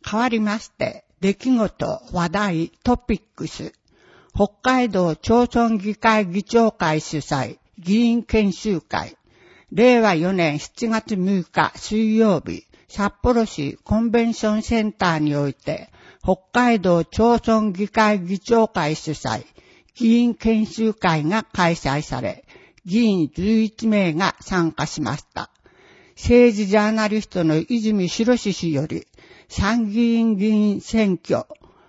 変わりまして、出来事、話題、トピックス。北海道町村議会議長会主催、議員研修会。令和4年7月6日水曜日、札幌市コンベンションセンターにおいて、北海道町村議会議長会主催、議員研修会が開催され、議員11名が参加しました。政治ジャーナリストの泉博史氏より、参議院議員選挙、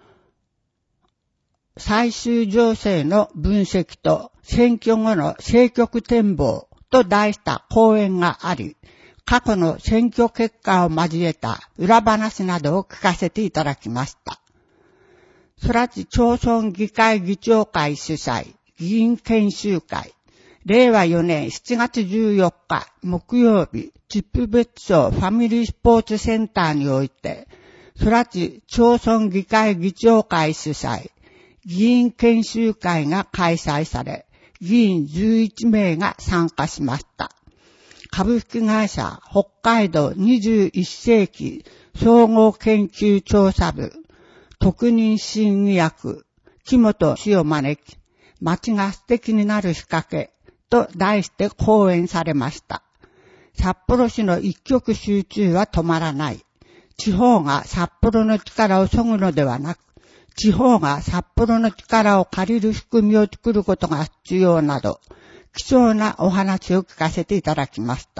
最終情勢の分析と選挙後の政局展望と題した講演があり、過去の選挙結果を交えた裏話などを聞かせていただきました。空知町村議会議長会主催、議員研修会、令和4年7月14日木曜日、チップ別荘ファミリースポーツセンターにおいて、空知町村議会議長会主催、議員研修会が開催され、議員11名が参加しました。株式会社北海道21世紀総合研究調査部特任審議役木本氏を招き、街が素敵になる仕掛けと題して講演されました。札幌市の一極集中は止まらない。地方が札幌の力を削ぐのではなく、地方が札幌の力を借りる仕組みを作ることが必要など、貴重なお話を聞かせていただきました。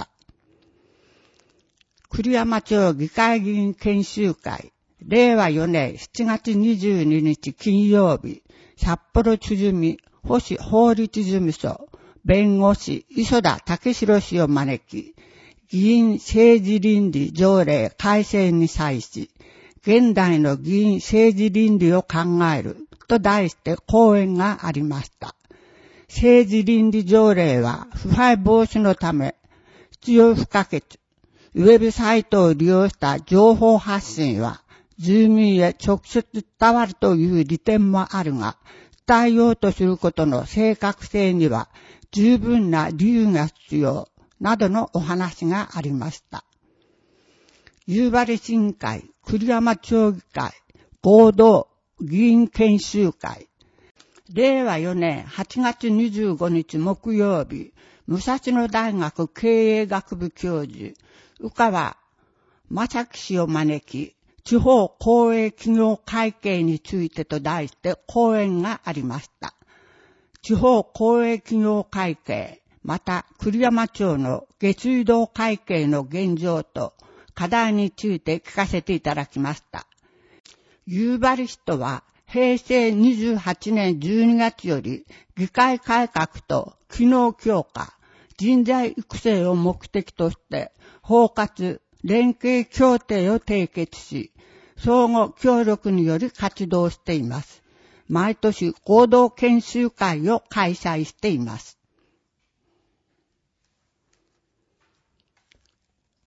栗山町議会議員研修会、令和4年7月22日金曜日、札幌鼓星法律事務所、弁護士磯田武弘氏を招き、議員政治倫理条例改正に際し、現代の議員政治倫理を考えると題して講演がありました。政治倫理条例は腐敗防止のため必要不可欠。ウェブサイトを利用した情報発信は住民へ直接伝わるという利点もあるが、伝えようとすることの正確性には十分な理由が必要などのお話がありました。夕張市議会、栗山町議会、合同議員研修会、令和4年8月25日木曜日、武蔵野大学経営学部教授、宇川正樹氏を招き、地方公営企業会計についてと題して講演がありました。地方公営企業会計、また栗山町の下水道会計の現状と課題について聞かせていただきました。夕張市とは平成28年12月より議会改革と機能強化、人材育成を目的として包括連携協定を締結し、相互協力により活動しています。毎年合同研修会を開催しています。